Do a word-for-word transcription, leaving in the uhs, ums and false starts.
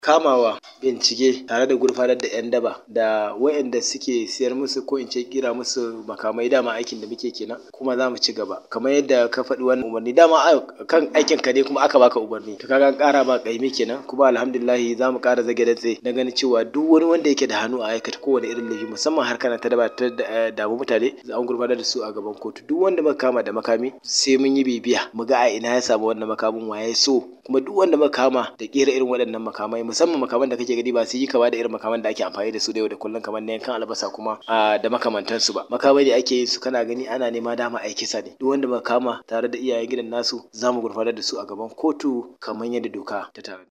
kamawa, bincike tare da gurfanar da 'yan daba da waɗanda suke siyar musu ko in ce ƙira musu makamai, dama aikin da muke kenan kuma za mu ci gaba. Kamar yadda ka faɗi wannan umarni, dama kan aikin ka ne kuma aka baka umarni, to kaga an ƙara ma ƙaimi kenan, kuma alhamdulillahi za mu ƙara zage dantse na ganin cewa duk wani wanda yake da hannu a aikata kowane irin laifi, musamman harkar ta daba ta damu mutane, an gurfanar da su a gaban kotu. Duk wanda muka kama da makami sai mun yi bibiya mu ga a ina ya samu wannan makamin, wa ya so, kuma duk wanda muka kama da ƙera irin waɗannan makamai, musamman makaman da kake gani ba su yi kama da irin makaman da ake amfani da su da yau da kullum kamar na yankan albasa kuma da makamantansu ba. Makamai ne ake yin su kana gani ana nema dama a yi kisa ne. Duk wanda muka kama tare da iyayen gidan nasu za mu gurfanar da su a gaban kotu kamar yadda doka ta tanada.